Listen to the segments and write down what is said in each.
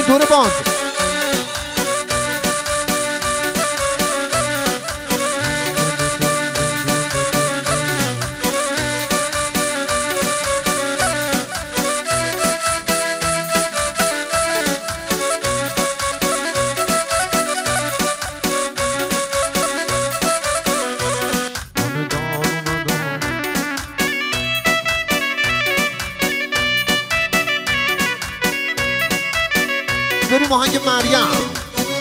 دور باند. بریم آهنگ مریم.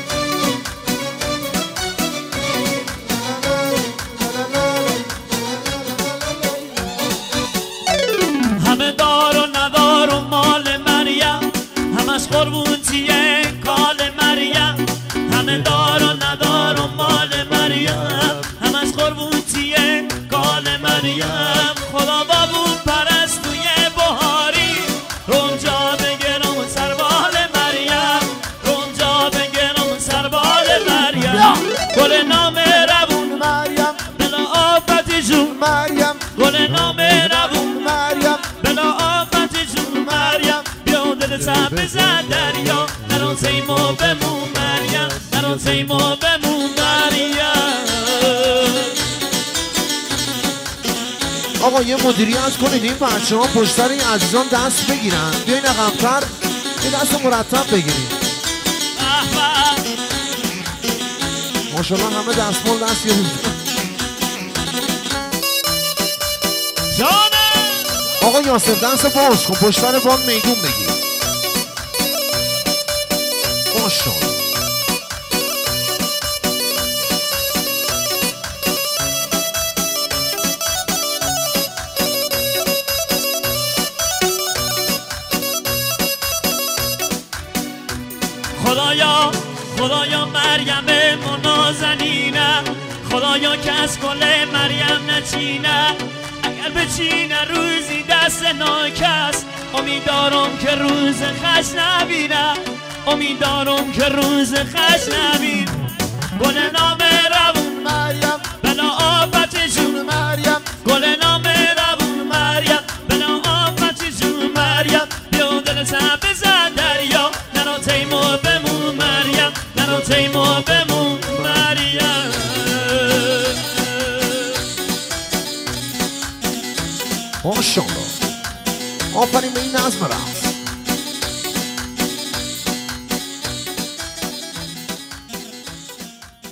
همه دار و ندار و مال مریم، همش قربونتیه کال مریم. همه دار و ندار و مال مریم، همش قربونتیه کال مریم. خدا بابون پرستوی بهاری، رونجا بگرم سربال مریم، رونجا بگرم سربال مریم. گل نام روون مریم بلا آفتی جون مریم گل نام روون مریم بلا آفتی جون مریم. بیا دل سب بزن دریا، نرون سیما بمون مریم، نرون سیما بمون مریم. آقا یه مدیریت کنید این بچه ها پشت سر این عزیزان دست بگیرن. بیاین عقب‌تر یه دست مرتب بگیرید. ماشاءالله همه دستمال دست گرفتن. آقا یاسر دست باز کن، پشت سر باند میدون بگیر. ماشاءالله. خدایا خدایا مریم منازنینه، خدایا که از کل مریم نچینه. اگر بچینه روزی دست ناکس، امیدارم که روز خش نبینه، امیدارم که روز خش نبینه. گل نام روون مریم بلا آفت جون مریم گل نام روون مریم بلا آفت جون مریم. بیا دل سب بزن دریا، نرو تیمو بمون مریم، نرو تیمو بمون مریم. ماشاءالله. آفرین به این نظم رفت.